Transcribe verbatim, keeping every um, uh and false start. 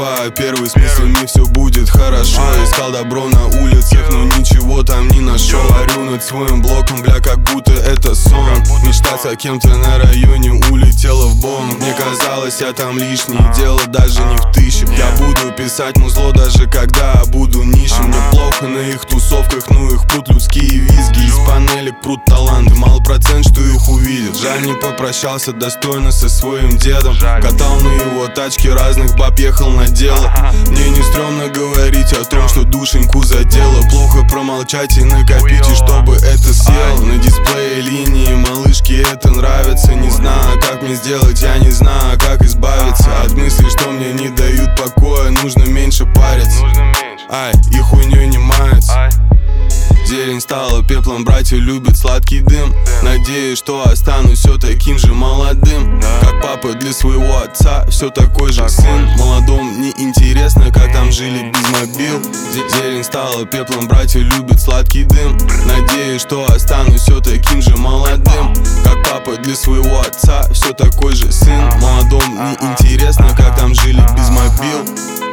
два, первый, в смысле мне все будет хорошо. Искал добро на улицах, но ничего там не нашел. Орю над своим блоком, бля, как будто это сон. Мечта с кем-то на районе улетела в бонг. Мне казалось, я там лишний, дело даже не в тысячах. Я буду писать музло, даже когда буду нищим. Мне плохо на их тусовках, ну их прут людские визги. Из панелек прут таланты, мало процент, что их увидят. Жаль, не попрощался достойно со своим дедом. Катал на его тачке разных баб, ехал на дело. Мне не стрёмно говорить о том, что душеньку задело. Плохо промолчать и накопить, и чтобы это съел. На дисплее линии малышки это нравится. Не знаю, как мне сделать, я не знаю, как избавиться от мыслей, что мне не дают покоя. Нужно меньше париться, ай, и хуйнёй не мается. Зелень стала пеплом, братья любят сладкий дым. Надеюсь, что останусь все таким же молодым, как папа для своего отца, все такой же сын. Молодому не интересно, как там жили без мобил. Зелень стала пеплом, братья любят сладкий дым. Надеюсь, что останусь все таким же молодым, как папа для своего отца, все такой же сын. Молодому не интересно, как там жили без мобил.